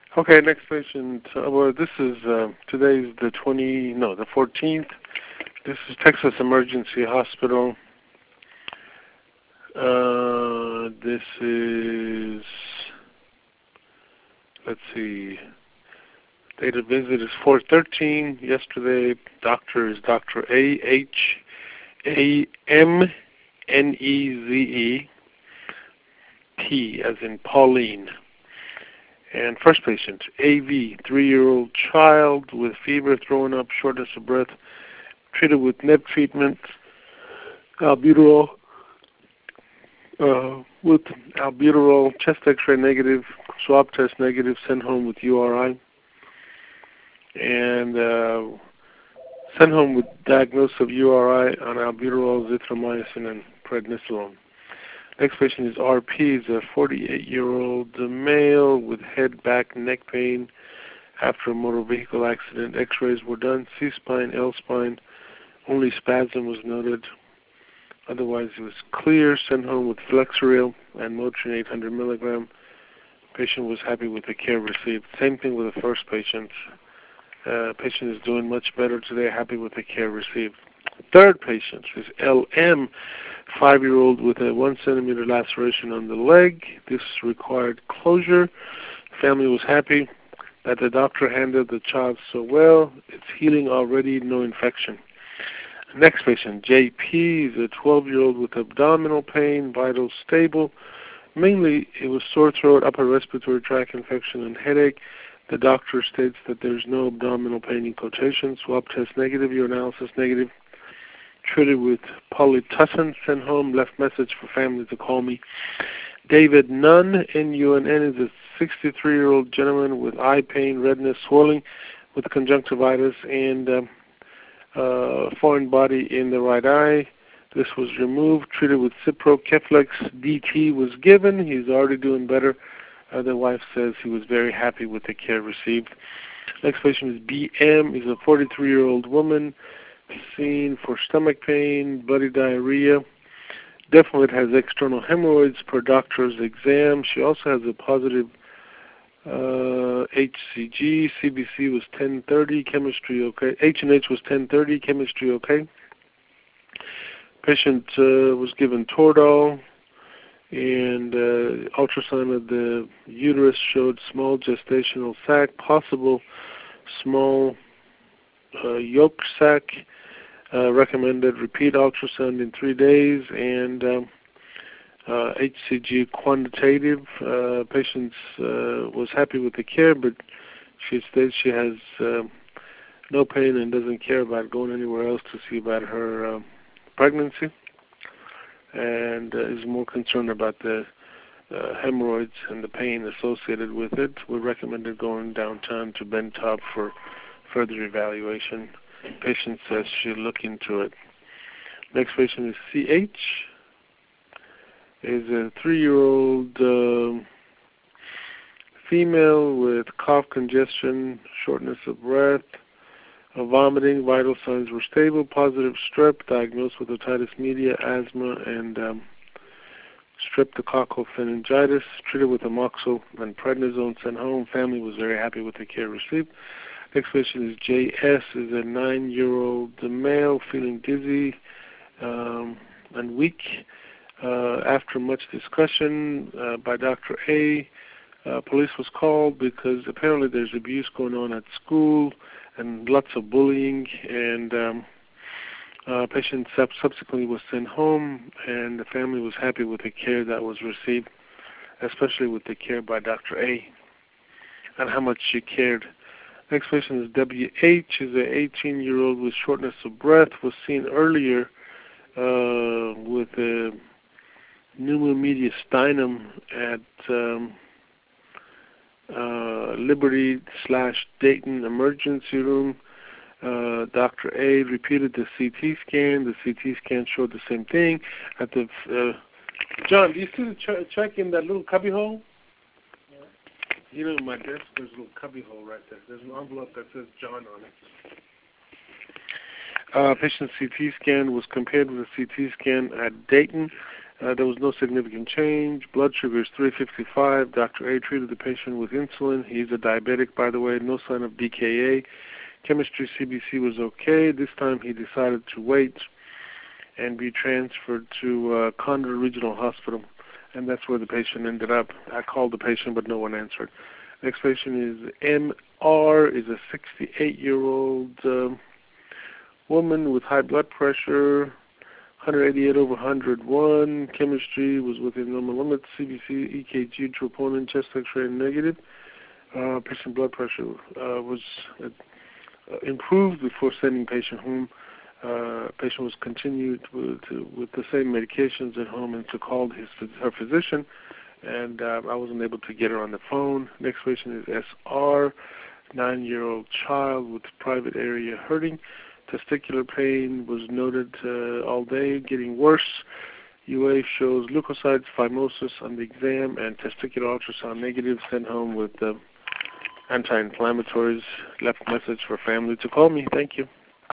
Okay, next patient. Well, this is today's the 14th. This is Texas Emergency Hospital. This is, let's see, date of visit is 4/13. Yesterday, doctor is Dr. AHAMNEZE, P as in Pauline. And first patient, AV, 3-year-old child with fever, throwing up, shortness of breath, treated with NEB treatment, albuterol, with albuterol, chest x-ray negative, swab test negative, sent home with URI, and sent home with diagnosis of URI on albuterol, zithromycin, and prednisolone. Next patient is RP, is a 48-year-old male with head, back, neck pain after a motor vehicle accident. X-rays were done, C-spine, L-spine, only spasm was noted. Otherwise, it was clear. Sent home with Flexeril and Motrin 800 milligram. Patient was happy with the care received. Same thing with the first patient. Patient is doing much better today, happy with the care received. Third patient is LM, 5-year-old with a 1 centimeter laceration on the leg. This required closure. Family was happy that the doctor handled the child so well. It's healing already, no infection. Next patient, JP, is a 12-year-old with abdominal pain, vitals stable. Mainly, it was sore throat, upper respiratory tract infection, and headache. The doctor states that there's no abdominal pain in quotation. Swab test negative, urinalysis negative. Treated with polytussin, sent home, left message for family to call me. David Nunn, N-U-N-N, is a 63-year-old gentleman with eye pain, redness, swelling with conjunctivitis, and foreign body in the right eye. This was removed, treated with Cipro, Keflex, DT was given. He's already doing better. The wife says he was very happy with the care received. Next patient is BM. He's a 43-year-old woman, seen for stomach pain, bloody diarrhea. Definitely has external hemorrhoids per doctor's exam. She also has a positive HCG. CBC was 1030, chemistry okay. H&H was 1030, chemistry okay. Patient was given Toradol, and ultrasound of the uterus showed small gestational sac, possible small yolk sac. Recommended repeat ultrasound in 3 days, and HCG quantitative. Patient was happy with the care, but she states she has no pain and doesn't care about going anywhere else to see about her pregnancy, and is more concerned about the hemorrhoids and the pain associated with it. We recommended going downtown to Ben Taub for further evaluation. Patient says she'll look into it. Next patient is CH. Is a 3-year-old female with cough, congestion, shortness of breath, vomiting. Vital signs were stable. Positive strep, diagnosed with otitis media, asthma, and streptococcal pharyngitis. Treated with amoxil and prednisone. Sent home. Family was very happy with the care received. Next patient is JS, is a 9-year-old male feeling dizzy and weak. After much discussion by Dr. A, police was called because apparently there's abuse going on at school and lots of bullying, and patient subsequently was sent home, and the family was happy with the care that was received, especially with the care by Dr. A and how much she cared. Next patient is WH, is an 18-year-old with shortness of breath, was seen earlier with a pneumomediastinum at Liberty/Dayton emergency room. Dr. A repeated the CT scan. The CT scan showed the same thing. At the John, do you see the check in that little cubby hole? You know, in my desk, there's a little cubby hole right there. There's an envelope that says John on it. Patient CT scan was compared with a CT scan at Dayton, There was no significant change. Blood sugar is 355. Dr. A treated the patient with insulin. He's a diabetic, by the way. No sign of DKA. Chemistry CBC was okay. This time he decided to wait and be transferred to Condor Regional Hospital, and that's where the patient ended up. I called the patient, but no one answered. Next patient is MR, is a 68-year-old woman with high blood pressure, 188 over 101. Chemistry was within normal limits. CBC, EKG, troponin, chest X-ray negative. Patient blood pressure was improved before sending patient home. Patient was continued with the same medications at home, and so called her physician, and I wasn't able to get her on the phone. Next patient is SR, 9-year-old child with private area hurting. Testicular pain was noted all day, getting worse. UA shows leukocytes, phimosis on the exam, and testicular ultrasound negative. Sent home with anti-inflammatories. Left message for family to call me. Thank you.